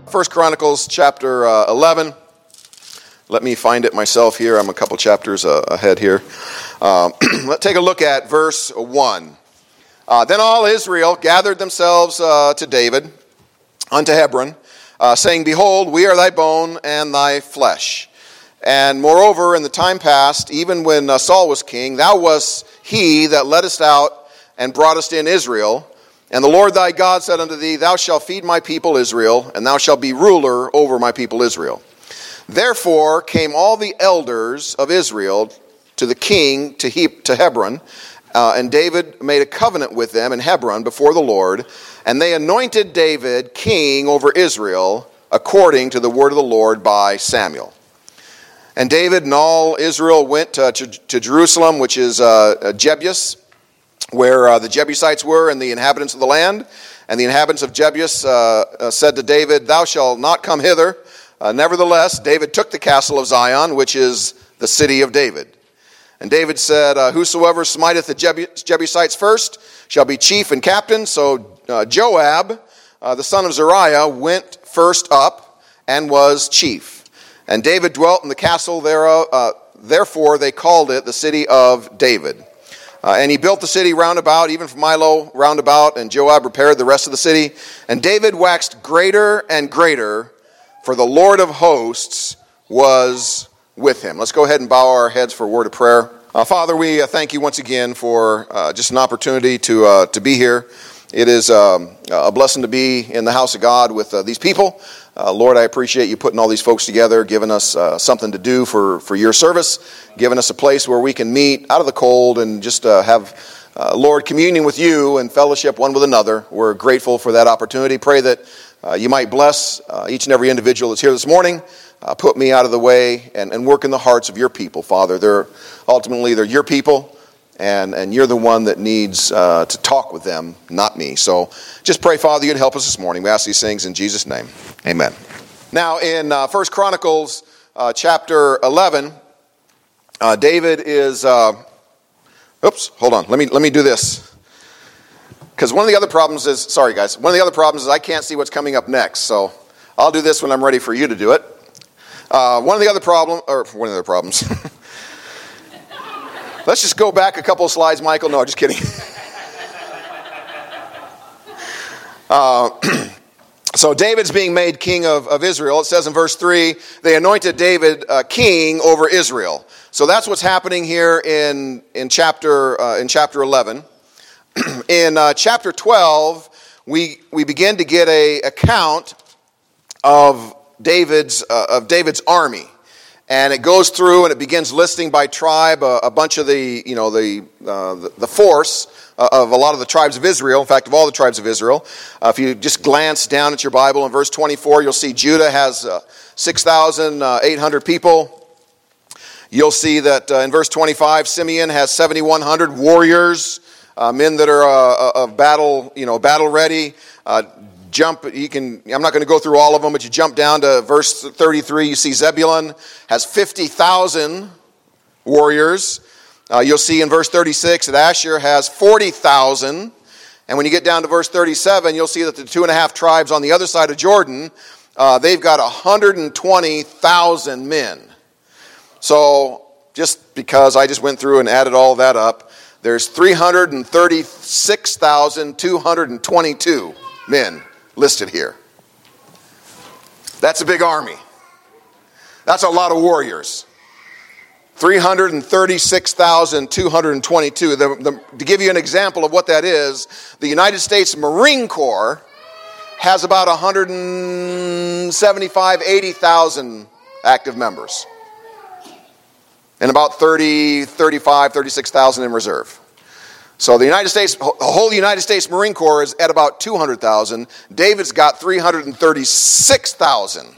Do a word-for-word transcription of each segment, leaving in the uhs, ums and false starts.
First Chronicles chapter uh, eleven. Let me find it myself here. I'm a couple chapters uh, ahead here. Um, let's take a look at verse one. Uh, then all Israel gathered themselves uh, to David unto Hebron, uh, saying, Behold, we are thy bone and thy flesh. And moreover, in the time past, even when uh, Saul was king, thou wast he that leddest out and broughtest in Israel. And the Lord thy God said unto thee, Thou shalt feed my people Israel, and thou shalt be ruler over my people Israel. Therefore came all the elders of Israel to the king to, he- to Hebron, uh, and David made a covenant with them in Hebron before the Lord, and they anointed David king over Israel, according to the word of the Lord by Samuel. And David and all Israel went to, to, to Jerusalem, which is uh, Jebus, where uh, the Jebusites were and the inhabitants of the land. And the inhabitants of Jebus uh, uh, said to David, Thou shalt not come hither. Uh, nevertheless, David took the castle of Zion, which is the city of David. And David said, uh, Whosoever smiteth the Jebus- Jebusites first shall be chief and captain. So uh, Joab, uh, the son of Zeruiah, went first up and was chief. And David dwelt in the castle thereof. Uh, therefore they called it the city of David. Uh, and he built the city round about, even from Milo round about, and Joab repaired the rest of the city. And David waxed greater and greater, for the Lord of hosts was with him. Let's go ahead and bow our heads for a word of prayer. Uh, Father, we uh, thank you once again for uh, just an opportunity to uh, to be here. It is um, a blessing to be in the house of God with uh, these people. Uh, Lord, I appreciate you putting all these folks together, giving us uh, something to do for, for your service, giving us a place where we can meet out of the cold and just uh, have, uh, Lord, communion with you and fellowship one with another. We're grateful for that opportunity. Pray that uh, you might bless uh, each and every individual that's here this morning. Uh, put me out of the way and, and work in the hearts of your people, Father. They're ultimately, they're your people. And and you're the one that needs uh, to talk with them, not me. So just pray, Father, you'd help us this morning. We ask these things in Jesus' name. Amen. Now, in uh, First Chronicles uh, chapter eleven, uh, David is... Uh, oops, hold on. Let me let me do this. Because one of the other problems is... Sorry, guys. One of the other problems is I can't see what's coming up next. So I'll do this when I'm ready for you to do it. Uh, one of the other problem... Or one of the other problems... Let's just go back a couple of slides, Michael. No, just kidding. uh, so David's being made king of, of Israel. It says in verse three, they anointed David uh, king over Israel. So that's what's happening here in, in, chapter, uh, in chapter eleven. in uh, chapter twelve, we, we begin to get a account of David's, uh, of David's army. And it goes through and it begins listing by tribe a, a bunch of the, you know, the uh, the, the force uh, of a lot of the tribes of Israel. In fact, of all the tribes of Israel. Uh, if you just glance down at your Bible in verse twenty-four, you'll see Judah has uh, six thousand eight hundred people. You'll see that uh, in verse twenty-five, Simeon has seven thousand one hundred warriors, uh, men that are uh, of battle, you know, battle ready. Uh, Jump, you can. I'm not going to go through all of them, but you jump down to verse thirty-three. You see Zebulun has fifty thousand warriors. Uh, you'll see in verse thirty-six that Asher has forty thousand. And when you get down to verse thirty-seven, you'll see that the two and a half tribes on the other side of Jordan, uh, they've got one hundred twenty thousand men. So just because I just went through and added all that up, there's three hundred thirty-six thousand two hundred twenty-two men listed here. That's a big army. That's a lot of warriors. three hundred thirty-six thousand two hundred twenty-two. The, the, to give you an example of what that is, the United States Marine Corps has about one hundred seventy-five, eighty thousand active members. And about thirty, thirty-five, thirty-six thousand in reserve. So the United States, the whole United States Marine Corps is at about two hundred thousand. David's got three hundred thirty-six thousand.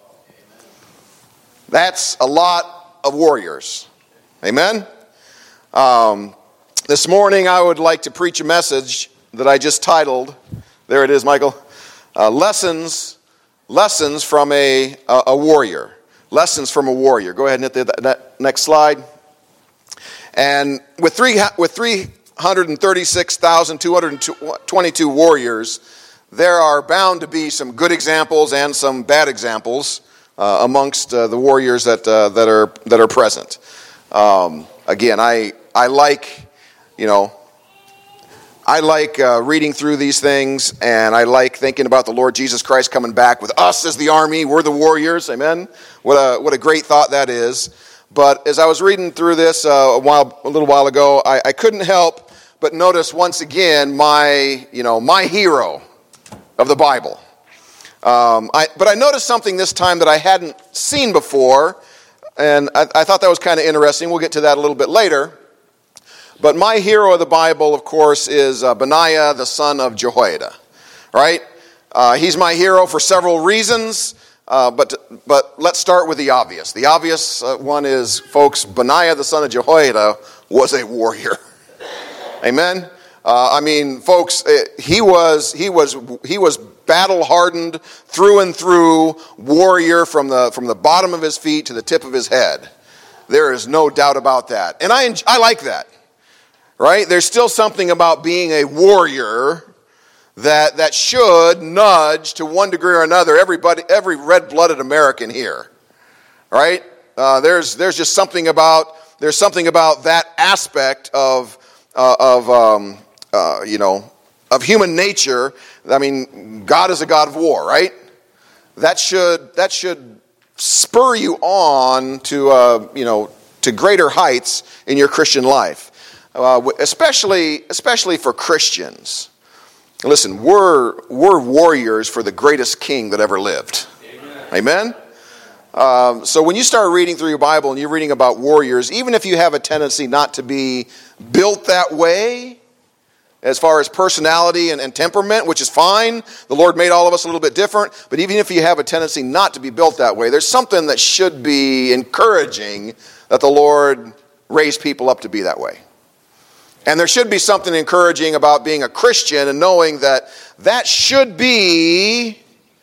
That's a lot of warriors. Amen? Um, this morning I would like to preach a message that I just titled, there it is, Michael, uh, Lessons Lessons from a, a, a Warrior. Lessons from a Warrior. Go ahead and hit the, that next slide. And with three with three hundred thirty-six thousand two hundred twenty-two warriors, there are bound to be some good examples and some bad examples uh, amongst uh, the warriors that uh, that are that are present. Um, again, I I like, you know, I like uh, reading through these things, and I like thinking about the Lord Jesus Christ coming back with us as the army. We're the warriors, amen. What a what a great thought that is. But as I was reading through this uh, a while, a little while ago, I, I couldn't help but notice once again my, you know, my hero of the Bible. Um, I, but I noticed something this time that I hadn't seen before, and I, I thought that was kind of interesting. We'll get to that a little bit later. But my hero of the Bible, of course, is uh, Benaiah, the son of Jehoiada. Right? Uh, he's my hero for several reasons. Uh, but but let's start with the obvious. The obvious uh, one is, folks, Benaiah, the son of Jehoiada, was a warrior. Amen. Uh, I mean, folks, he was he was he was battle hardened through and through, warrior from the from the bottom of his feet to the tip of his head. There is no doubt about that, and I I like that. Right? There's still something about being a warrior that that should nudge to one degree or another everybody, every red-blooded American here. Right? Uh, there's there's just something about there's something about that aspect of uh, of um, uh, you know of human nature. I mean, God is a God of war, right? That should that should spur you on to uh, you know to greater heights in your Christian life, uh, especially especially for Christians. Listen, we're we're warriors for the greatest king that ever lived. Amen? Amen? Um, so when you start reading through your Bible and you're reading about warriors, even if you have a tendency not to be built that way, as far as personality and, and temperament, which is fine, the Lord made all of us a little bit different, but even if you have a tendency not to be built that way, there's something that should be encouraging that the Lord raised people up to be that way. And there should be something encouraging about being a Christian and knowing that that should be,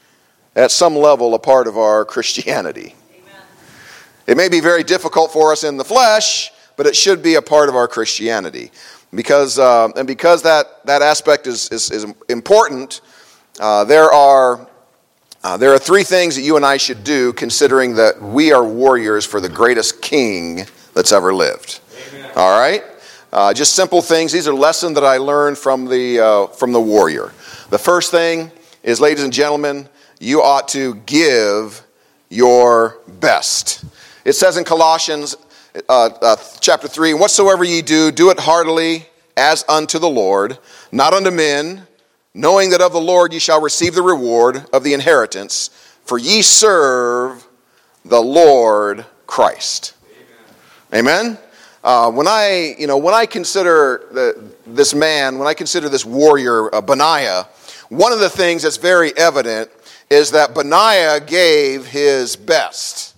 at some level, a part of our Christianity. Amen. It may be very difficult for us in the flesh, but it should be a part of our Christianity. Because uh, and because that, that aspect is, is, is important, uh, there are uh, there are three things that you and I should do, considering that we are warriors for the greatest king that's ever lived. Amen. All right? Uh, just simple things. These are lessons that I learned from the uh, from the warrior. The first thing is, ladies and gentlemen, you ought to give your best. It says in Colossians uh, uh, chapter three, "Whatsoever ye do, do it heartily as unto the Lord, not unto men, knowing that of the Lord ye shall receive the reward of the inheritance, for ye serve the Lord Christ." Amen? Amen? Uh, when I, you know, when I consider the, this man, when I consider this warrior, uh, Benaiah, one of the things that's very evident is that Benaiah gave his best.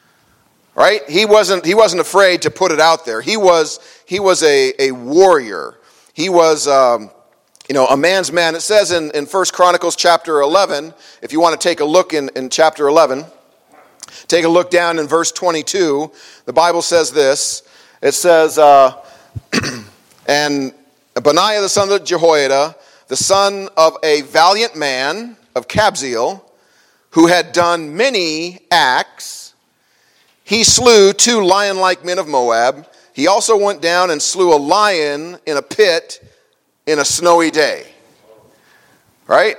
Right? He wasn't. He wasn't afraid to put it out there. He was. He was a, a warrior. He was, um, you know, a man's man. It says in, in First Chronicles chapter eleven. If you want to take a look in, in chapter eleven, take a look down in verse twenty-two. The Bible says this. It says, uh, and Benaiah the son of Jehoiada, the son of a valiant man of Kabzeel, who had done many acts, he slew two lion-like men of Moab. He also went down and slew a lion in a pit in a snowy day. Right?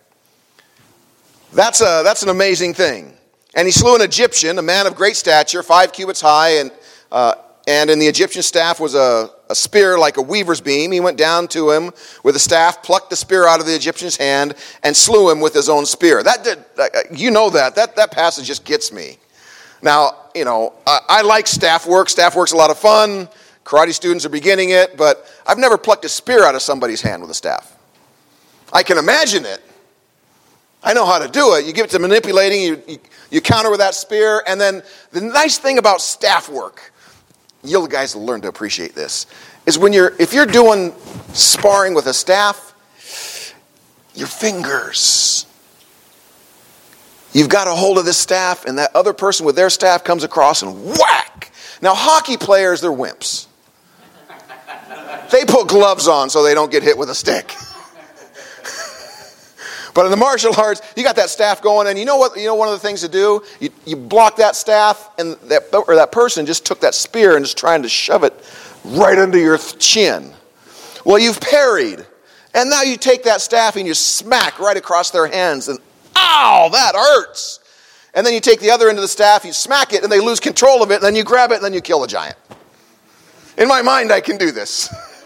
That's a that's an amazing thing. And he slew an Egyptian, a man of great stature, five cubits high, and uh, And in the Egyptian staff was a, a spear like a weaver's beam. He went down to him with a staff, plucked the spear out of the Egyptian's hand, and slew him with his own spear. That did, you know that. That that passage just gets me. Now, you know, I, I like staff work. Staff work's a lot of fun. Karate students are beginning it, but I've never plucked a spear out of somebody's hand with a staff. I can imagine it. I know how to do it. You give it to manipulating, you, you, you counter with that spear, and then the nice thing about staff work, you guys will learn to appreciate this, is when you're, if you're doing sparring with a staff, your fingers, you've got a hold of this staff, and that other person with their staff comes across and whack. Now, hockey players, they're wimps. They put gloves on so they don't get hit with a stick. But in the martial arts, you got that staff going, and you know what? You know one of the things to do? You, you block that staff, and that or that person just took that spear and is trying to shove it right under your chin. Well, you've parried, and now you take that staff and you smack right across their hands, and ow, that hurts. And then you take the other end of the staff, you smack it, and they lose control of it, and then you grab it, and then you kill the giant. In my mind, I can do this.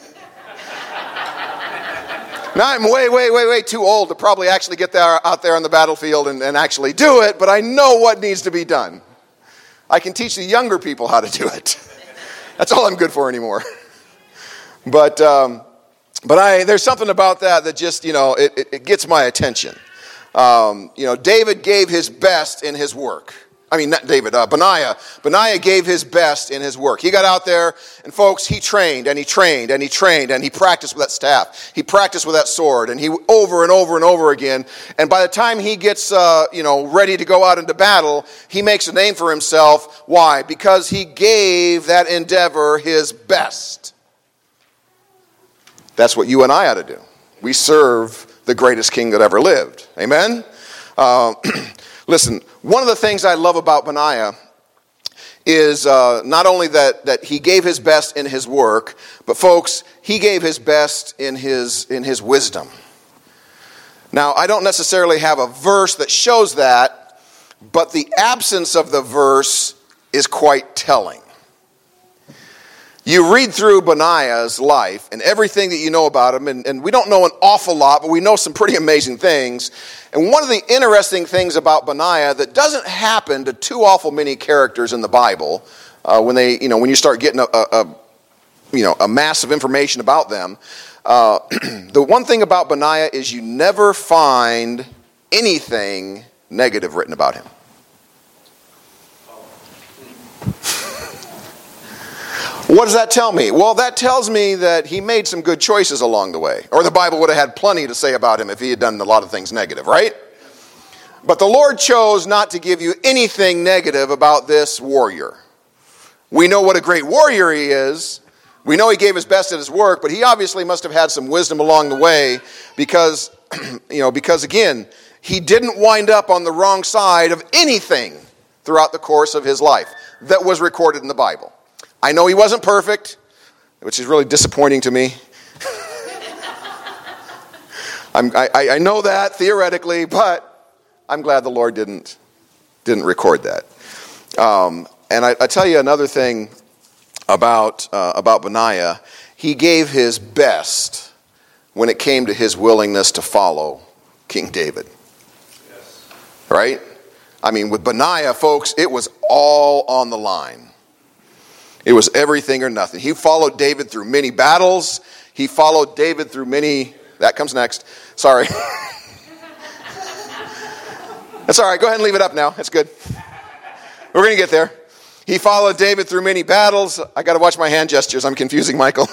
Now, I'm way, way, way, way too old to probably actually get there, out there on the battlefield and, and actually do it, but I know what needs to be done. I can teach the younger people how to do it. That's all I'm good for anymore. But um, but I there's something about that that just, you know, it, it, it gets my attention. Um, you know, David gave his best in his work. I mean, not David, uh, Benaiah. Benaiah gave his best in his work. He got out there, and folks, he trained, and he trained, and he trained, and he practiced with that staff. He practiced with that sword, and he over and over and over again. And by the time he gets, uh, you know, ready to go out into battle, he makes a name for himself. Why? Because he gave that endeavor his best. That's what you and I ought to do. We serve the greatest king that ever lived. Amen? Uh, listen, one of the things I love about Benaiah is uh, not only that, that he gave his best in his work, but folks, he gave his best in his in his wisdom. Now, I don't necessarily have a verse that shows that, but the absence of the verse is quite telling. You read through Benaiah's life and everything that you know about him, and, and we don't know an awful lot, but we know some pretty amazing things. And one of the interesting things about Benaiah that doesn't happen to too awful many characters in the Bible, uh, when they, you know, when you start getting a, a, a you know, a mass of information about them, uh, the one thing about Benaiah is you never find anything negative written about him. What does that tell me? Well, that tells me that he made some good choices along the way. Or the Bible would have had plenty to say about him if he had done a lot of things negative, right? But the Lord chose not to give you anything negative about this warrior. We know what a great warrior he is. We know he gave his best at his work, but he obviously must have had some wisdom along the way because, you know, because again, he didn't wind up on the wrong side of anything throughout the course of his life that was recorded in the Bible. I know he wasn't perfect, which is really disappointing to me. I'm, I, I know that theoretically, but I'm glad the Lord didn't didn't record that. Um, and I, I tell you another thing about uh, about Benaiah. He gave his best when it came to his willingness to follow King David. Yes. Right? I mean, with Benaiah, folks, it was all on the line. It was everything or nothing. He followed David through many battles. He followed David through many... That comes next. Sorry. That's all right. Go ahead and leave it up now. It's good. We're going to get there. He followed David through many battles. I got to watch my hand gestures. I'm confusing Michael.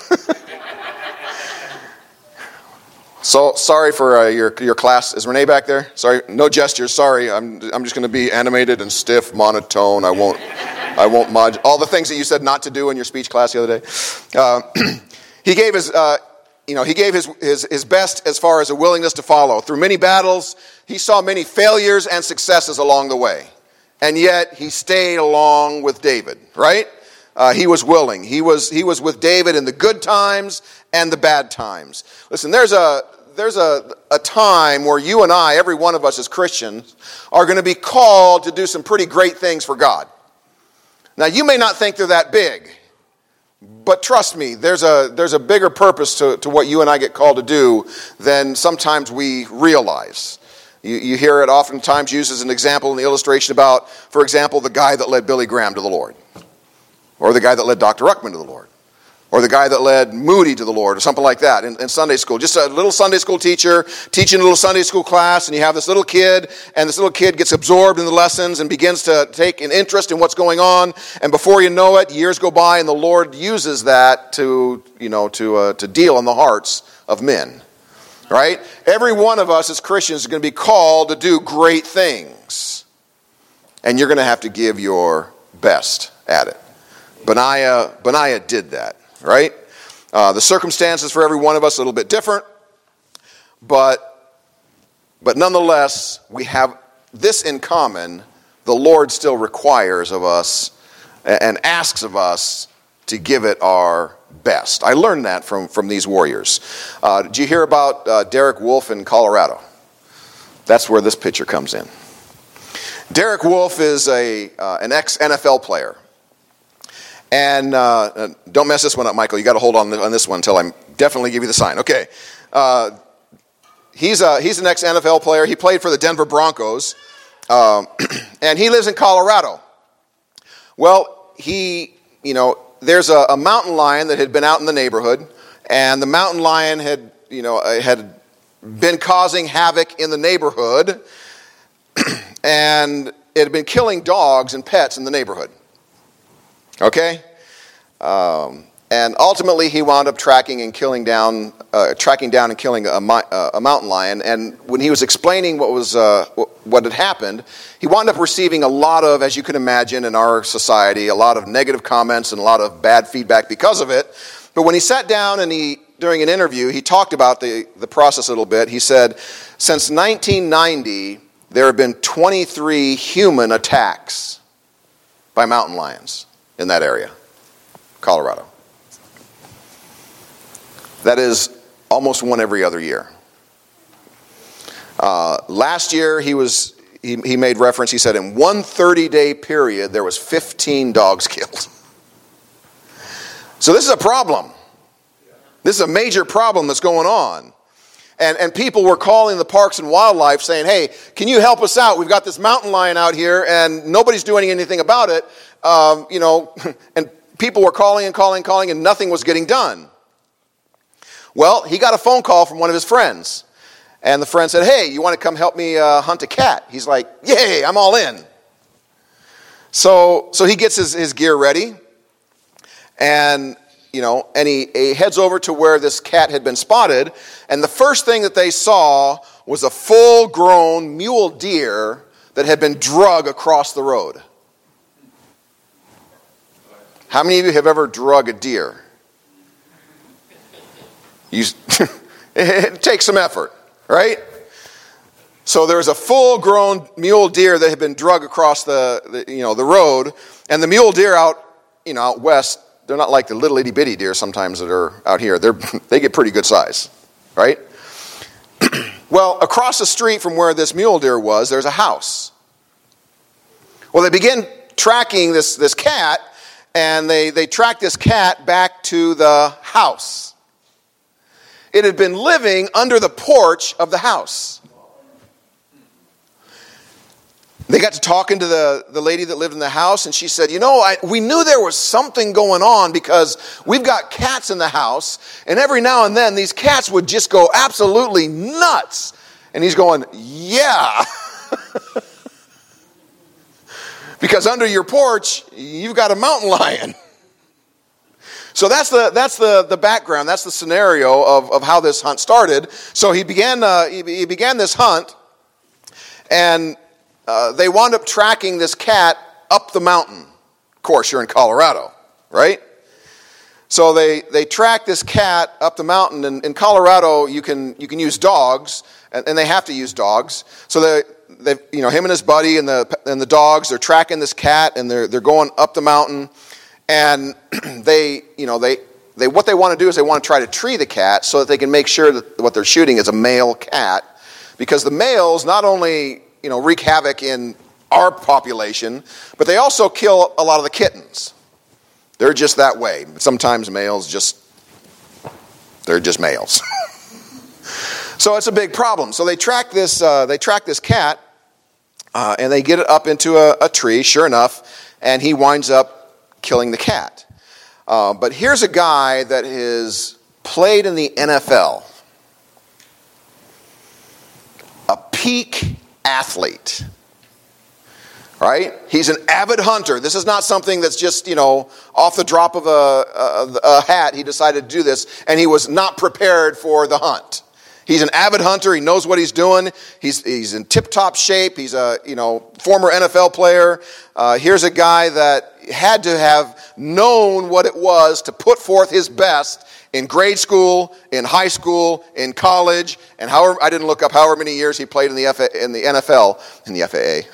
So sorry for uh, your your class. Is Renee back there? Sorry, no gestures. Sorry, I'm I'm just going to be animated and stiff, monotone. I won't I won't mod all the things that you said not to do in your speech class the other day. Uh, he gave his uh, you know he gave his, his his best as far as a willingness to follow through many battles. He saw many failures and successes along the way, and yet he stayed along with David. Right? Uh, he was willing. He was he was with David in the good times and the bad times. Listen, there's a there's a, a time where you and I, every one of us as Christians, are going to be called to do some pretty great things for God. Now, you may not think they're that big, but trust me, there's a there's a bigger purpose to, to what you and I get called to do than sometimes we realize. You, you hear it oftentimes used as an example in the illustration about, for example, the guy that led Billy Graham to the Lord. Or the guy that led Doctor Ruckman to the Lord. Or the guy that led Moody to the Lord, or something like that in, in Sunday school. Just a little Sunday school teacher teaching a little Sunday school class, and you have this little kid, and this little kid gets absorbed in the lessons and begins to take an interest in what's going on. And before you know it, years go by, and the Lord uses that to, you know, to uh, to deal in the hearts of men. Right? Every one of us as Christians is going to be called to do great things, and you're going to have to give your best at it. Benaiah, Benaiah did that, right? Uh, the circumstances for every one of us are a little bit different, but But nonetheless, we have this in common: the Lord still requires of us and asks of us to give it our best. I learned that from, from these warriors. Uh, did you hear about uh, Derek Wolfe in Colorado? That's where this picture comes in. Derek Wolfe is a uh, an ex-N F L player. And uh, don't mess this one up, Michael. You got to hold on on this one until I definitely give you the sign. Okay. Uh, he's, a, he's an ex-N F L player. He played for the Denver Broncos. Um, and he lives in Colorado. Well, he, you know, there's a, a mountain lion that had been out in the neighborhood, and the mountain lion had, you know, had been causing havoc in the neighborhood, and it had been killing dogs and pets in the neighborhood. Okay? Um, and ultimately, he wound up tracking and killing down, uh, tracking down and killing a, uh, a mountain lion. And when he was explaining what was uh, what had happened, he wound up receiving a lot of, as you can imagine, in our society, a lot of negative comments and a lot of bad feedback because of it. But when he sat down and he, during an interview, he talked about the, the process a little bit. He said, since nineteen ninety, there have been twenty-three human attacks by mountain lions in that area, Colorado. That is almost one every other year. Uh, last year, he was he, he made reference, he said in one thirty-day period, there was fifteen dogs killed. So this is a problem. This is a major problem that's going on. And, and people were calling the Parks and Wildlife saying, hey, can you help us out? We've got this mountain lion out here, and nobody's doing anything about it. Um, you know, and people were calling and calling and calling, and nothing was getting done. Well, he got a phone call from one of his friends. And the friend said, hey, you want to come help me uh, hunt a cat? He's like, yay, I'm all in. So so he gets his, his gear ready. And, you know, and he, he heads over to where this cat had been spotted. And the first thing that they saw was a full-grown mule deer that had been drug across the road. How many of you have ever drug a deer? You, it takes some effort, right? So there's a full-grown mule deer that had been drug across the, the, you know, the road, and the mule deer out, you know, out west, they're not like the little itty-bitty deer sometimes that are out here. They're they get pretty good size, right? Well, across the street from where this mule deer was, there's a house. Well, they begin tracking this this cat, and they they track this cat back to the house. It had been living under the porch of the house. They got to talking to the, the lady that lived in the house, and she said, you know, I, we knew there was something going on because we've got cats in the house, and every now and then these cats would just go absolutely nuts. And he's going, yeah. Because under your porch, you've got a mountain lion. So that's the that's the, the background. That's the scenario of, of how this hunt started. So he began uh, he, he began this hunt, and uh, they wound up tracking this cat up the mountain. Of course, you're in Colorado, right? So they they track this cat up the mountain. And in Colorado, you can you can use dogs, and, and they have to use dogs. So they they you know him and his buddy and the and the dogs, they're tracking this cat, and they're they're going up the mountain. And they, you know, they, they, what they want to do is they want to try to tree the cat so that they can make sure that what they're shooting is a male cat, because the males not only, you know, wreak havoc in our population, but they also kill a lot of the kittens. They're just that way. Sometimes males just, they're just males. So it's a big problem. So they track this, uh, they track this cat, uh, and they get it up into a, a tree. Sure enough, and he winds up killing the cat. Uh, but here's a guy that has played in the N F L. A peak athlete. Right? He's an avid hunter. This is not something that's just, you know, off the drop of a, a, a hat. He decided to do this, and he was not prepared for the hunt. He's an avid hunter. He knows what he's doing. He's he's in tip-top shape. He's a, you know, former N F L player. Uh, here's a guy that had to have known what it was to put forth his best in grade school, in high school, in college, and however, I didn't look up however many years he played in the, F A, in the N F L, in the F A A.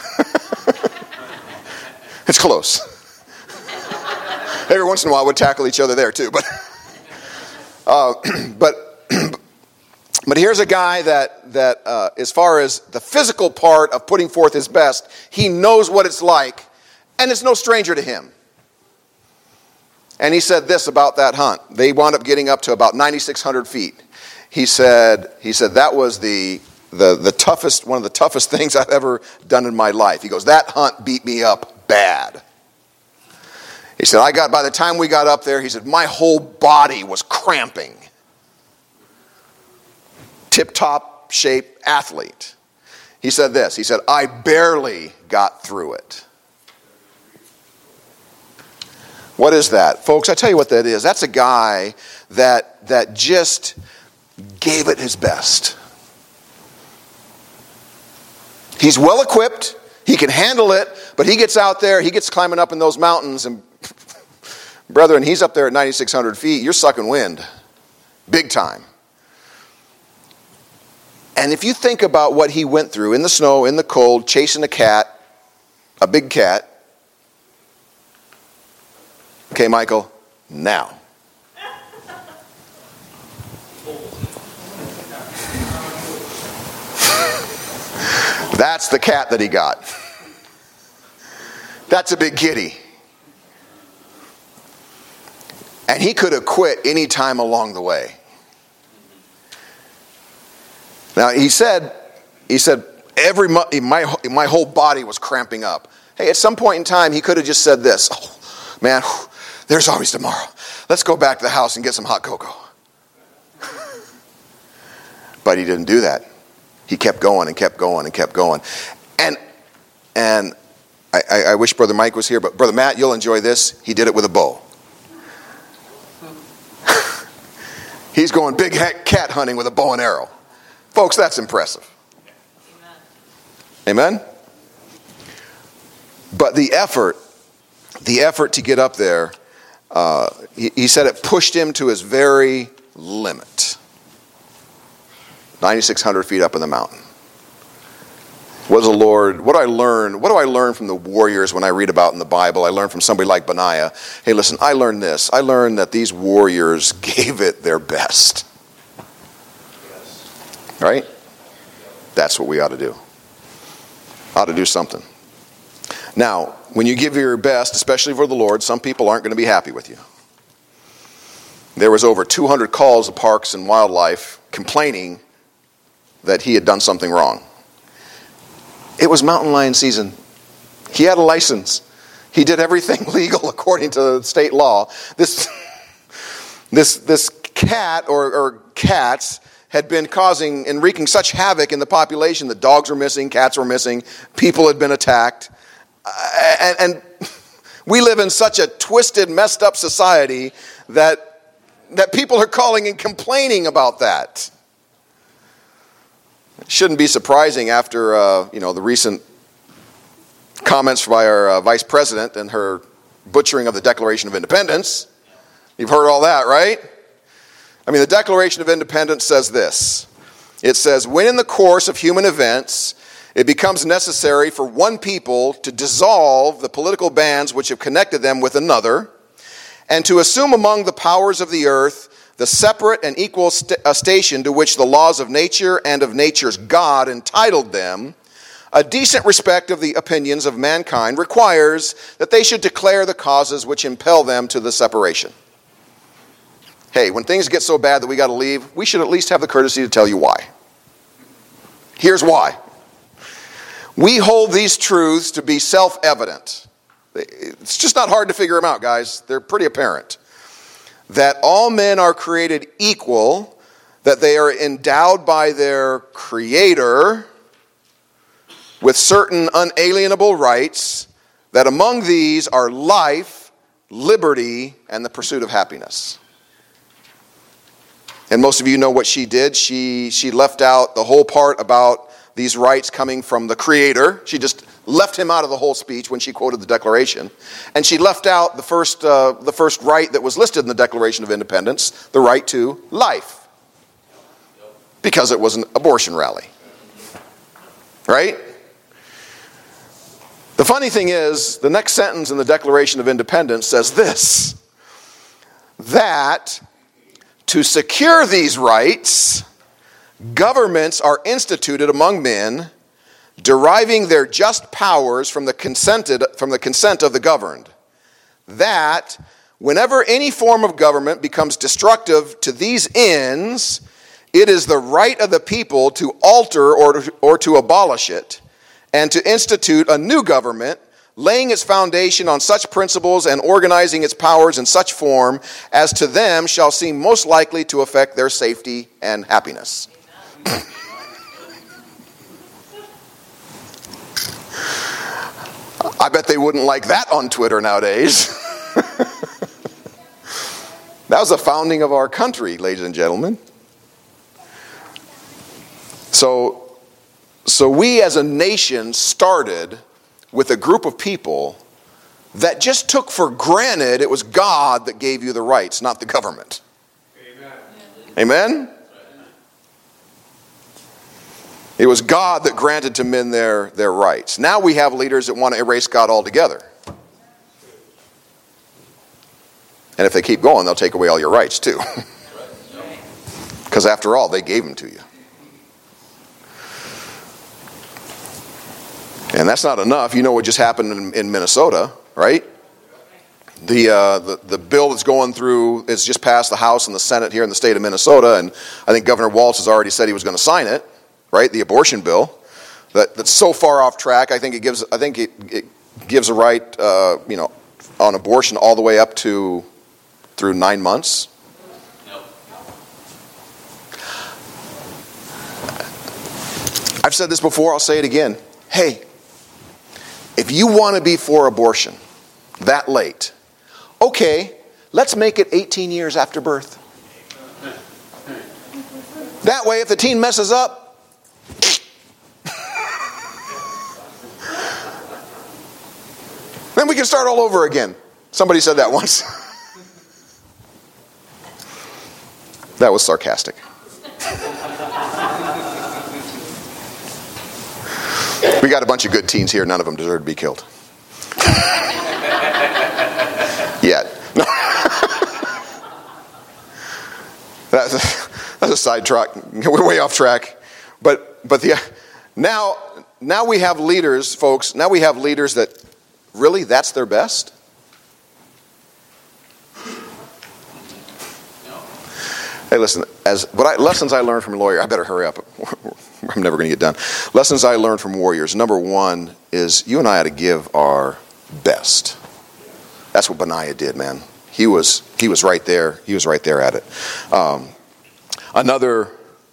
It's close. Every once in a while we'd tackle each other there too, but uh, but but here's a guy that that uh, as far as the physical part of putting forth his best, he knows what it's like, and it's no stranger to him. And he said this about that hunt. They wound up getting up to about ninety-six hundred feet. He said he said that was the the the toughest one of the toughest things I've ever done in my life. He goes, that hunt beat me up bad. He said, I got, by the time we got up there, he said, my whole body was cramping. Tip-top shape athlete. He said this, he said, I barely got through it. What is that? Folks, I tell you what that is. That's a guy that, that just gave it his best. He's well equipped. He can handle it, but he gets out there, he gets climbing up in those mountains, and brethren, he's up there at ninety-six hundred feet. You're sucking wind. Big time. And if you think about what he went through in the snow, in the cold, chasing a cat, a big cat. Okay, Michael, now. That's the cat that he got. That's a big kitty. And he could have quit any time along the way. Now he said, he said, every my my whole body was cramping up. Hey, at some point in time, he could have just said this: oh, man, there's always tomorrow. Let's go back to the house and get some hot cocoa. But he didn't do that. He kept going and kept going and kept going. And and I, I, I wish Brother Mike was here, but Brother Matt, you'll enjoy this. He did it with a bow. He's going big cat hunting with a bow and arrow. Folks, that's impressive. Amen? Amen? But the effort, the effort to get up there, uh, he, he said it pushed him to his very limit. ninety-six hundred feet up in the mountain. What does the Lord, what do I learn? What do I learn from the warriors when I read about in the Bible? I learn from somebody like Benaiah. Hey, listen, I learned this. I learned that these warriors gave it their best. Right? That's what we ought to do. Ought to do something. Now, when you give your best, especially for the Lord, some people aren't going to be happy with you. There was over two hundred calls to Parks and Wildlife complaining that he had done something wrong. It was mountain lion season. He had a license. He did everything legal according to state law. This, this, this cat or, or cats had been causing and wreaking such havoc in the population that dogs were missing, cats were missing, people had been attacked. Uh, and, and we live in such a twisted, messed up society that, that people are calling and complaining about that. It shouldn't be surprising after uh, you know the recent comments by our uh, vice president and her butchering of the Declaration of Independence. You've heard all that, right? I mean, the Declaration of Independence says this. It says, when in the course of human events, it becomes necessary for one people to dissolve the political bands which have connected them with another, and to assume among the powers of the earth the separate and equal st- uh, station to which the laws of nature and of nature's God entitled them, a decent respect of the opinions of mankind requires that they should declare the causes which impel them to the separation. Hey, when things get so bad that we got to leave, we should at least have the courtesy to tell you why. Here's why. We hold these truths to be self-evident. It's just not hard to figure them out, guys. They're pretty apparent. That all men are created equal, that they are endowed by their Creator with certain unalienable rights, that among these are life, liberty, and the pursuit of happiness. And most of you know what she did. She, she left out the whole part about these rights coming from the Creator. She just left him out of the whole speech when she quoted the Declaration. And she left out the first, uh, the first right that was listed in the Declaration of Independence, the right to life. Because it was an abortion rally. Right? The funny thing is, the next sentence in the Declaration of Independence says this, that to secure these rights, governments are instituted among men, deriving their just powers from the consented from the consent of the governed. That whenever any form of government becomes destructive to these ends, it is the right of the people to alter or to, or to abolish it, and to institute a new government, laying its foundation on such principles and organizing its powers in such form as to them shall seem most likely to affect their safety and happiness. I bet they wouldn't like that on Twitter nowadays. That was the founding of our country, ladies and gentlemen. So, so we as a nation started with a group of people that just took for granted it was God that gave you the rights, not the government. Amen? Amen? It was God that granted to men their, their rights. Now we have leaders that want to erase God altogether. And if they keep going, they'll take away all your rights too. Because after all, they gave them to you. And that's not enough. You know what just happened in, in Minnesota, right? The, uh, the the bill that's going through, it's just passed the House and the Senate here in the state of Minnesota, and I think Governor Walz has already said he was going to sign it, right? The abortion bill that, that's so far off track. I think it gives I think it, it gives a right, uh, you know, on abortion all the way up to through nine months. Nope. I've said this before. I'll say it again. Hey, if you want to be for abortion that late, okay, let's make it eighteen years after birth. That way, if the teen messes up, then we can start all over again. Somebody said that once. That was sarcastic. We got a bunch of good teens here. None of them deserve to be killed. Yet. No. That's a, that's a sidetrack. We're way off track. But but the now now we have leaders, folks. Now we have leaders that really that's their best. Hey, listen. As what I, lessons I learned from a lawyer. I better hurry up. I'm never going to get done. Lessons I learned from warriors. Number one is you and I ought to give our best. That's what Benaiah did, man. He was he was right there. He was right there at it. Um, another.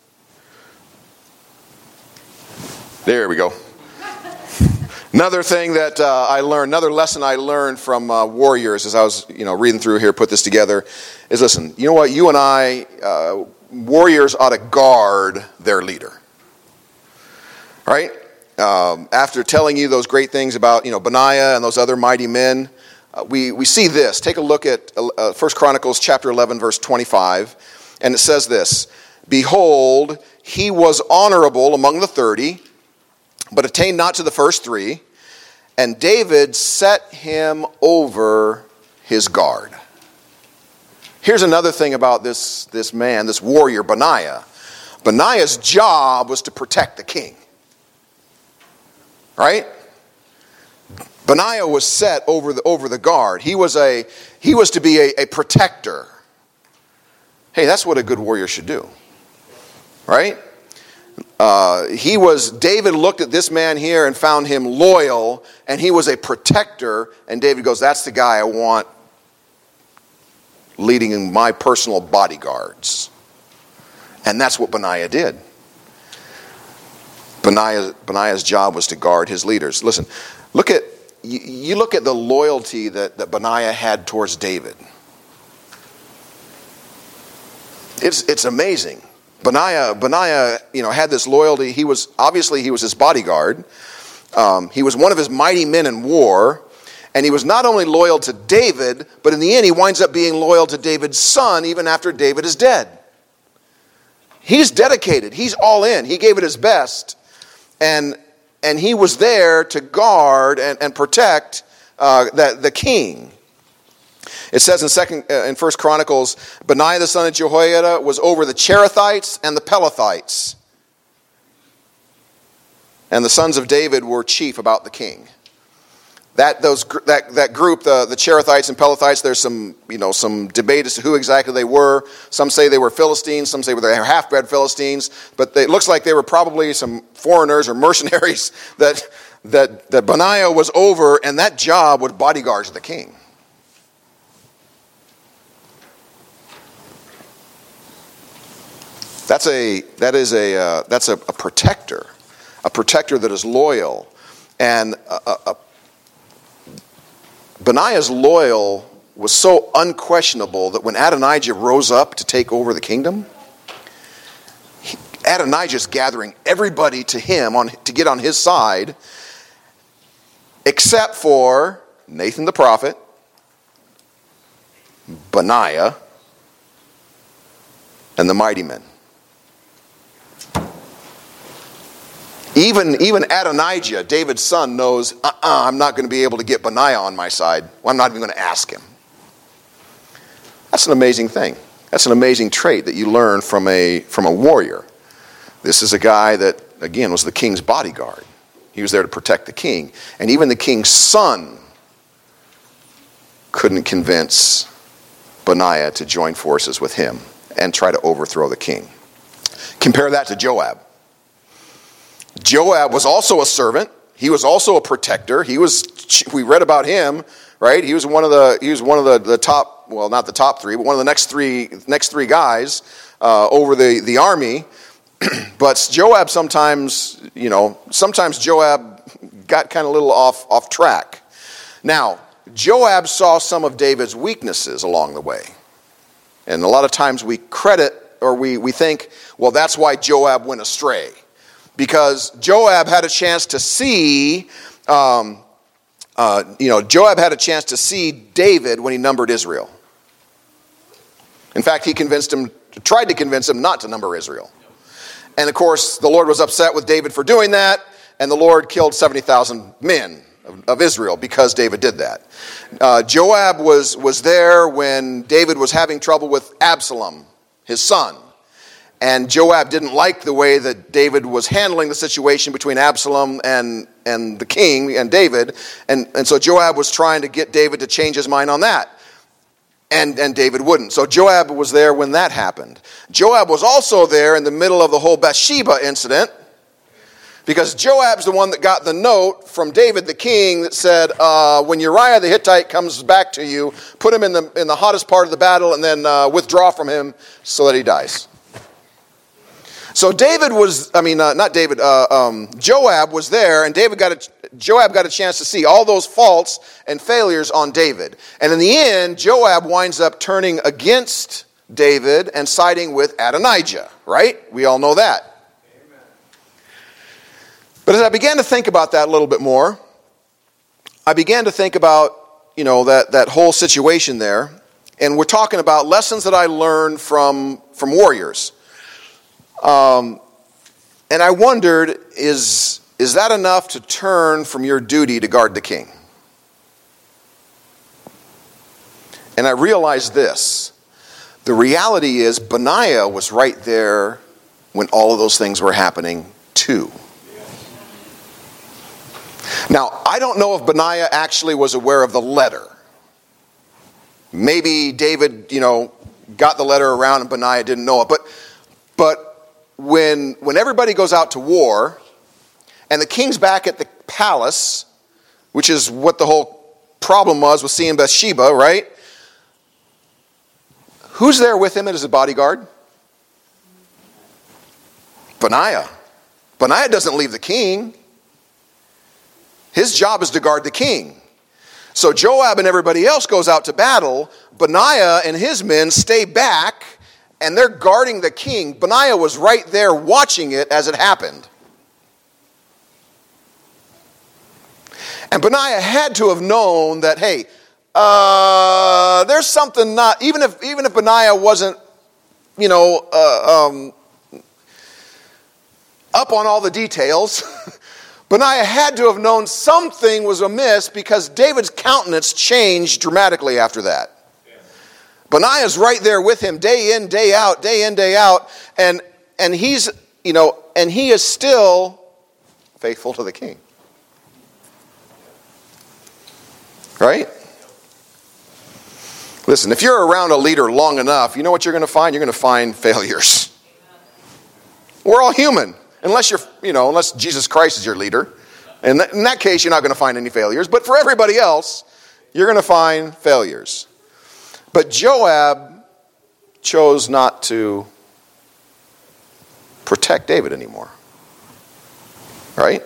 There we go. Another thing that uh, I learned, another lesson I learned from uh, warriors as I was, you know, reading through here, put this together, is listen. You know what? You and I, uh, warriors, ought to guard their leader. Right? Um, after telling you those great things about, you know, Benaiah and those other mighty men, uh, we we see this. Take a look at uh, First Chronicles chapter eleven, verse twenty-five, and it says this: "Behold, he was honorable among the thirty, but attained not to the first three, and David set him over his guard." Here's another thing about this, this man, this warrior, Benaiah. Benaiah's job was to protect the king. Right? Benaiah was set over the over the guard. He was a he was to be a, a protector. Hey, that's what a good warrior should do. Right? Uh, he was, David looked at this man here and found him loyal, and he was a protector, and David goes, that's the guy I want leading my personal bodyguards. And that's what Benaiah did. Benaiah, Benaiah's job was to guard his leaders. Listen, look at, you, you look at the loyalty that, that Benaiah had towards David. It's, it's amazing. Benaiah, Benaiah, you know, had this loyalty. He was, obviously he was his bodyguard. Um, he was one of his mighty men in war, and he was not only loyal to David, but in the end he winds up being loyal to David's son even after David is dead. He's dedicated. He's all in. He gave it his best. And and he was there to guard and, and protect uh, the, the king. It says in second uh, in First Chronicles, Benaiah the son of Jehoiada was over the Cherethites and the Pelethites. And the sons of David were chief about the king. That those that that group, the, the Cherethites and Pelethites, there's some you know some debate as to who exactly they were. Some say they were Philistines, some say they were half-bred Philistines, but they, it looks like they were probably some foreigners or mercenaries that that that Benaiah was over, and that job was bodyguards of the king. That's a that is a uh, that's a, a protector, a protector that is loyal, and a, a, a Benaiah's loyal was so unquestionable that when Adonijah rose up to take over the kingdom, he, Adonijah's gathering everybody to him on to get on his side, except for Nathan the prophet, Benaiah, and the mighty men. Even, even Adonijah, David's son, knows, uh-uh, I'm not going to be able to get Benaiah on my side. Well, I'm not even going to ask him. That's an amazing thing. That's an amazing trait that you learn from a, from a warrior. This is a guy that, again, was the king's bodyguard. He was there to protect the king. And even the king's son couldn't convince Benaiah to join forces with him and try to overthrow the king. Compare that to Joab. Joab was also a servant. He was also a protector. He was. We read about him, right? He was one of the. He was one of the, the top. Well, not the top three, but one of the next three next three guys uh, over the the army. But Joab sometimes, you know, sometimes Joab got kind of a little off off track. Now, Joab saw some of David's weaknesses along the way, and a lot of times we credit or we we think, well, that's why Joab went astray. Because Joab had a chance to see, um, uh, you know, Joab had a chance to see David when he numbered Israel. In fact, he convinced him, tried to convince him not to number Israel. And of course, the Lord was upset with David for doing that, and the Lord killed seventy thousand men of, of Israel because David did that. Uh, Joab was, was there when David was having trouble with Absalom, his son. And Joab didn't like the way that David was handling the situation between Absalom and, and the king and David. And, and so Joab was trying to get David to change his mind on that. And, and David wouldn't. So Joab was there when that happened. Joab was also there in the middle of the whole Bathsheba incident, because Joab's the one that got the note from David the king that said, uh, when Uriah the Hittite comes back to you, put him in the, in the hottest part of the battle and then uh, withdraw from him so that he dies. So David was, I mean, uh, not David, uh, um, Joab was there, and David got a, Joab got a chance to see all those faults and failures on David. And in the end, Joab winds up turning against David and siding with Adonijah, right? We all know that. Amen. But as I began to think about that a little bit more, I began to think about, you know, that, that whole situation there. And we're talking about lessons that I learned from, from warriors. Um, and I wondered, is, is that enough to turn from your duty to guard the king? And I realized this. The reality is Benaiah was right there when all of those things were happening too. Now, I don't know if Benaiah actually was aware of the letter. Maybe David, you know, got the letter around and Benaiah didn't know it. But, but when, when everybody goes out to war and the king's back at the palace, which is what the whole problem was with seeing Bathsheba, right? Who's there with him as a bodyguard? Benaiah. Benaiah doesn't leave the king. His job is to guard the king. So Joab and everybody else goes out to battle. Benaiah and his men stay back, and they're guarding the king. Benaiah was right there watching it as it happened. And Benaiah had to have known that, hey, uh, there's something not, even if even if Benaiah wasn't, you know, uh, um, up on all the details, Benaiah had to have known something was amiss because David's countenance changed dramatically after that. Benaiah's right there with him day in, day out, day in, day out, and and he's, you know, and he is still faithful to the king. Right? Listen, if you're around a leader long enough, you know what you're going to find? You're going to find failures. We're all human, unless you're, you know, unless Jesus Christ is your leader. And in that case, you're not going to find any failures. But for everybody else, you're going to find failures. But Joab chose not to protect David anymore. Right?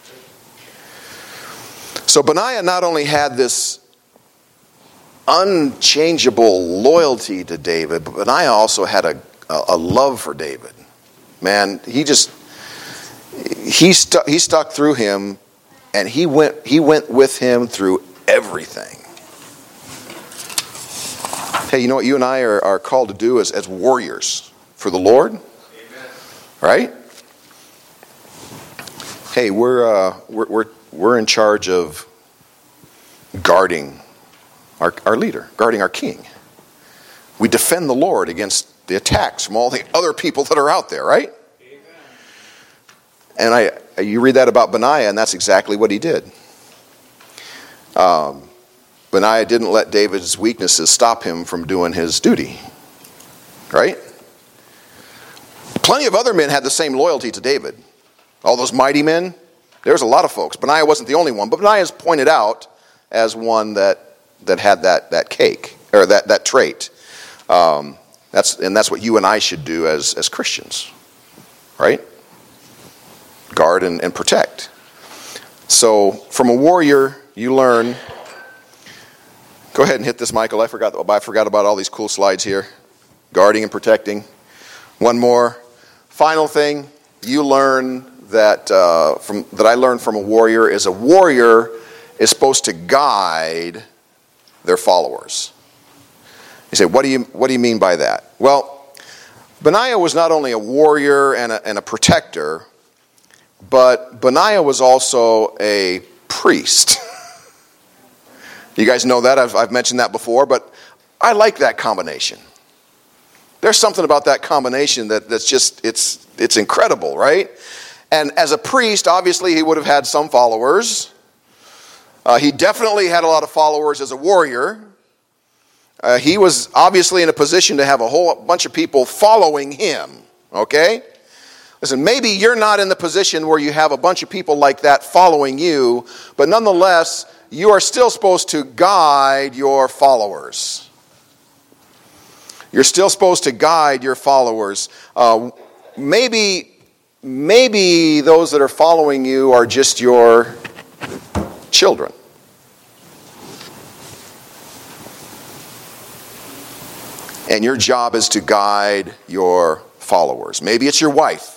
So Benaiah not only had this unchangeable loyalty to David, but Benaiah also had a, a love for David. Man, he just, he, stu- he stuck through him, and he went, he went with him through everything. Hey, you know what you and I are, are called to do as, as warriors for the Lord? Amen. Right? Hey, we're, uh, we're, we're, we're in charge of guarding our, our leader, guarding our king. We defend the Lord against the attacks from all the other people that are out there, right? Amen. And I, you read that about Benaiah, and that's exactly what he did. Um, Benaiah didn't let David's weaknesses stop him from doing his duty, right? Plenty of other men had the same loyalty to David. All those mighty men, there's a lot of folks. Benaiah wasn't the only one, but Benaiah is pointed out as one that that had that that cake or that that trait. Um, that's and that's what you and I should do as as Christians, right? Guard and, and protect. So from a warrior, you learn. Go ahead and hit this, Michael. I forgot. I forgot about all these cool slides here. Guarding and protecting. One more final thing you learn that uh, from that I learned from a warrior is a warrior is supposed to guide their followers. You say, what do you what do you mean by that? Well, Benaiah was not only a warrior and a, and a protector, but Benaiah was also a priest. You guys know that. I've, I've mentioned that before, but I like that combination. There's something about that combination that, that's just, it's it's incredible, right? And as a priest, obviously he would have had some followers. Uh, he definitely had a lot of followers as a warrior. Uh, he was obviously in a position to have a whole bunch of people following him, okay? Listen, maybe you're not in the position where you have a bunch of people like that following you, but nonetheless, you are still supposed to guide your followers. You're still supposed to guide your followers. Uh, maybe, maybe those that are following you are just your children. And your job is to guide your followers. Maybe it's your wife.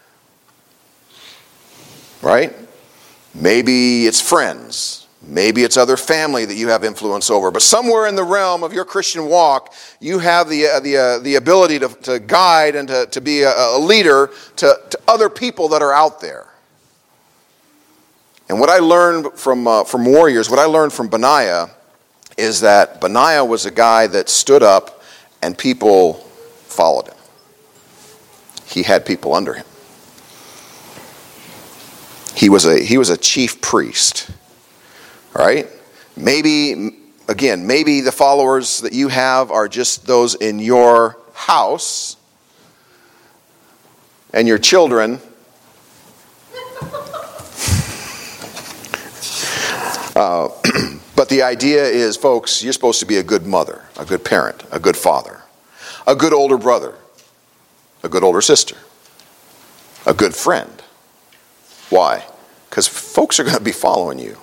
Right? Maybe it's friends. Maybe it's other family that you have influence over. But somewhere in the realm of your Christian walk, you have the uh, the uh, the ability to, to guide and to, to be a, a leader to, to other people that are out there. And what I learned from uh, from warriors, what I learned from Benaiah, is that Benaiah was a guy that stood up and people followed him. He had people under him. He was a he was a chief priest. All right? Maybe, again, maybe the followers that you have are just those in your house and your children. Uh, but the idea is, folks, you're supposed to be a good mother, a good parent, a good father, a good older brother, a good older sister, a good friend. Why? Because folks are going to be following you.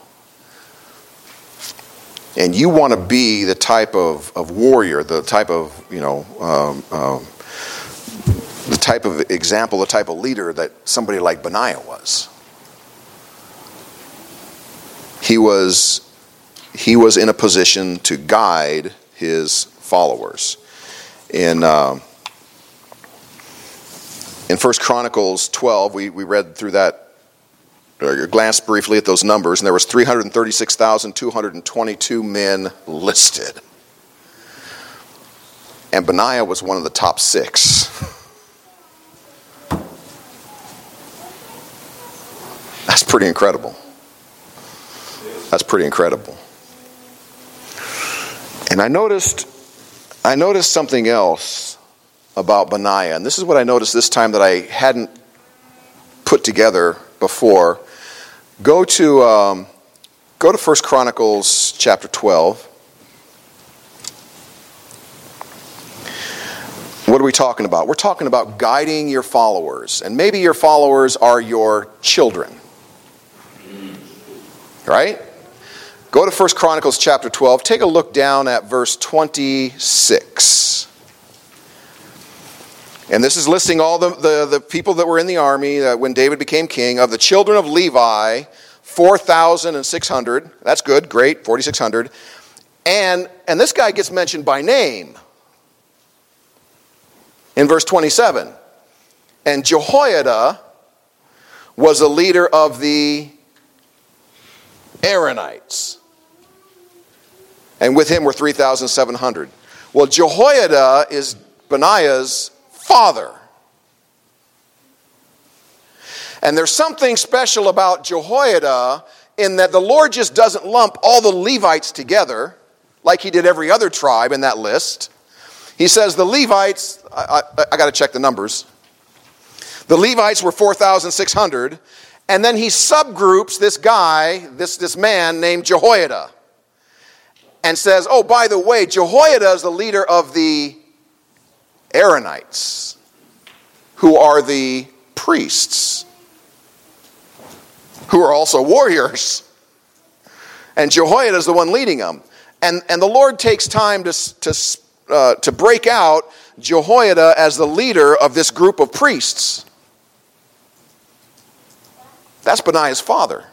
And you want to be the type of, of warrior, the type of, you know, um, um, the type of example, the type of leader that somebody like Benaiah was. he was he was in a position to guide his followers. In uh, in First Chronicles twelve, we, we read through that, or glanced briefly at those numbers, and there was three hundred thirty-six thousand two hundred twenty-two men listed. And Benaiah was one of the top six. That's pretty incredible. That's pretty incredible. And I noticed, I noticed something else about Benaiah, and this is what I noticed this time that I hadn't put together before. Go to um, go to First Chronicles chapter twelve. What are we talking about? We're talking about guiding your followers, and maybe your followers are your children, right? Go to First Chronicles chapter twelve. Take a look down at verse twenty-six. And this is listing all the, the, the people that were in the army uh, when David became king. Of the children of Levi, four thousand six hundred. That's good, great, four thousand six hundred. And, and this guy gets mentioned by name in verse twenty-seven. And Jehoiada was a leader of the Aaronites. And with him were three thousand seven hundred. Well, Jehoiada is Benaiah's father. And there's something special about Jehoiada in that the Lord just doesn't lump all the Levites together like he did every other tribe in that list. He says the Levites, I, I, I got to check the numbers. The Levites were four thousand six hundred. And then he subgroups this guy, this, this man named Jehoiada. And says, oh, by the way, Jehoiada is the leader of the Aaronites, who are the priests, who are also warriors. And Jehoiada is the one leading them. And, and the Lord takes time to, to, uh, to break out Jehoiada as the leader of this group of priests. That's Benaiah's father.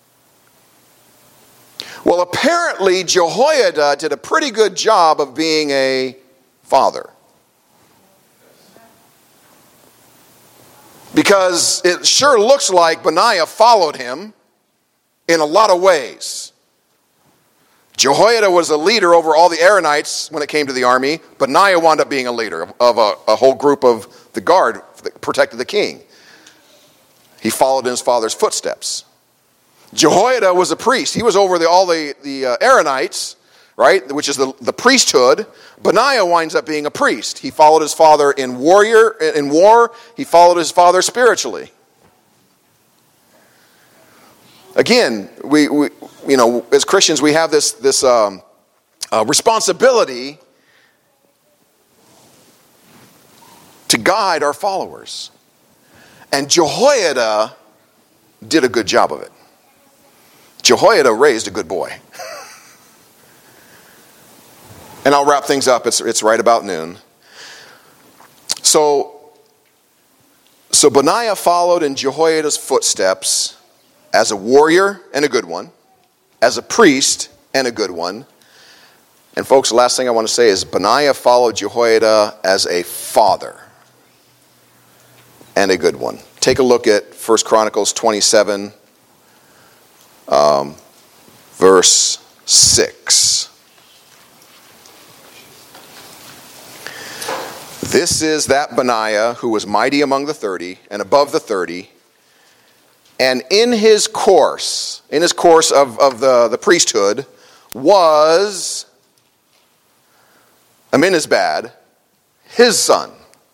Well, apparently Jehoiada did a pretty good job of being a father. Because it sure looks like Benaiah followed him in a lot of ways. Jehoiada was a leader over all the Aaronites when it came to the army. Benaiah wound up being a leader of a, a whole group of the guard that protected the king. He followed in his father's footsteps. Jehoiada was a priest. He was over the, all the, the uh, Aaronites, right, which is the, the priesthood. Benaiah winds up being a priest. He followed his father in warrior in war. He followed his father spiritually. Again, we, we you know, as Christians, we have this this um, uh, responsibility to guide our followers. And Jehoiada did a good job of it. Jehoiada raised a good boy. And I'll wrap things up. It's, it's right about noon. So, so Benaiah followed in Jehoiada's footsteps as a warrior and a good one, as a priest and a good one. And folks, the last thing I want to say is Benaiah followed Jehoiada as a father and a good one. Take a look at First Chronicles twenty-seven, um, verse six. This is that Benaiah who was mighty among the thirty and above the thirty, and in his course, in his course of, of the, the priesthood, was Aminazbad, his son.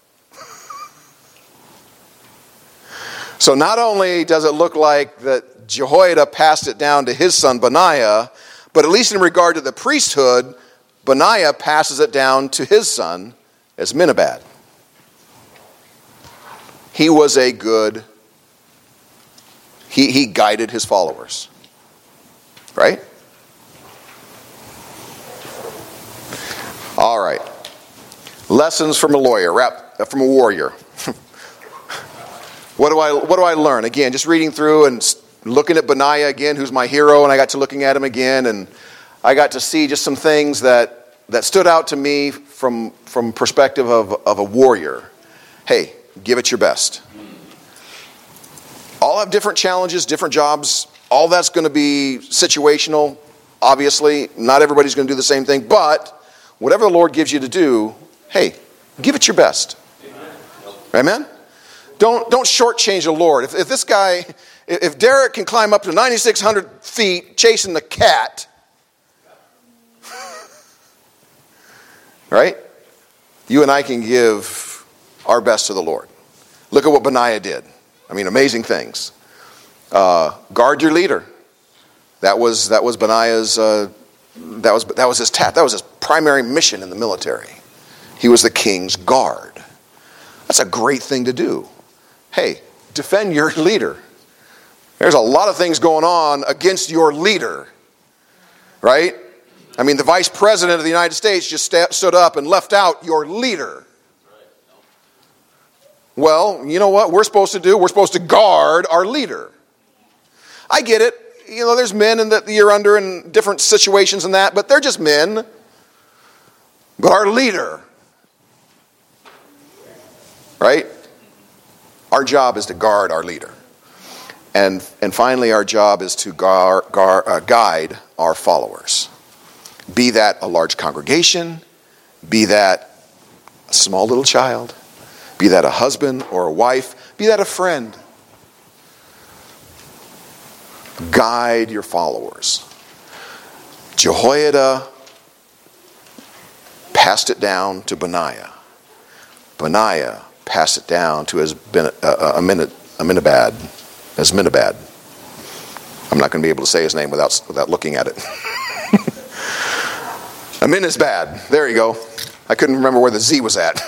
So not only does it look like that Jehoiada passed it down to his son Benaiah, but at least in regard to the priesthood, Benaiah passes it down to his son as Aminazbad. He was a good, he, he guided his followers. Right? All right. Lessons from a lawyer, rap, from a warrior. What do I what do I learn? Again, just reading through and looking at Benaiah again, who's my hero, and I got to looking at him again, and I got to see just some things that, that stood out to me from, from perspective of, of a warrior. Hey, give it your best. All have different challenges, different jobs. All that's going to be situational, obviously. Not everybody's going to do the same thing, but whatever the Lord gives you to do, hey, give it your best. Amen? Amen? Don't, don't shortchange the Lord. If, if this guy, if Derek can climb up to ninety-six hundred feet chasing the cat, right? You and I can give our best to the Lord. Look at what Benaiah did. I mean, amazing things. Uh, guard your leader. That was that was Benaiah's. Uh, that was that was his ta- that was his primary mission in the military. He was the king's guard. That's a great thing to do. Hey, defend your leader. There's a lot of things going on against your leader, right? I mean, the vice president of the United States just st- stood up and left out your leader. Well, you know what we're supposed to do? We're supposed to guard our leader. I get it. You know, there's men in that you're under in different situations and that, but they're just men. But our leader, right? Our job is to guard our leader. And and finally, our job is to gar, gar, uh, guide our followers. Be that a large congregation, be that a small little child, be that a husband or a wife, be that a friend. Guide your followers. Jehoiada passed it down to Benaiah. Benaiah passed it down to his uh, uh, Aminabad. As Minabad. I'm not going to be able to say his name without without looking at it. Aminabad. There you go. I couldn't remember where the Z was at.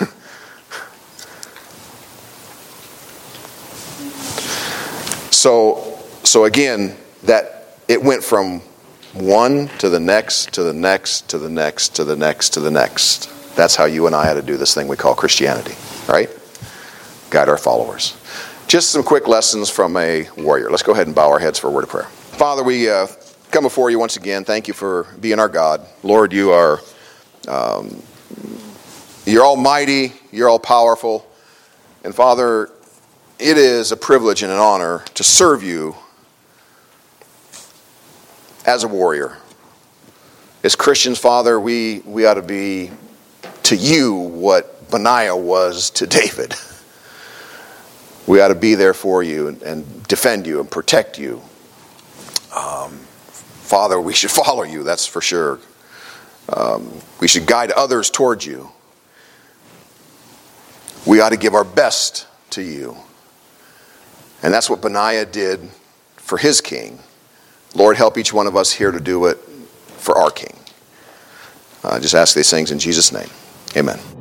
so, so again, that it went from one to the next, to the next, to the next, to the next, to the next. That's how you and I had to do this thing we call Christianity, right? Guide our followers. Just some quick lessons from a warrior. Let's go ahead and bow our heads for a word of prayer. Father, we uh, come before you once again. Thank you for being our God. Lord, you are, um, you're almighty, you're all powerful. And Father, it is a privilege and an honor to serve you as a warrior. As Christians, Father, we, we ought to be to you what Benaiah was to David. We ought to be there for you and, and defend you and protect you. Um, Father, we should follow you, that's for sure. Um, we should guide others towards you. We ought to give our best to you. And that's what Benaiah did for his king. Lord, help each one of us here to do it for our king. I uh, just ask these things in Jesus' name. Amen.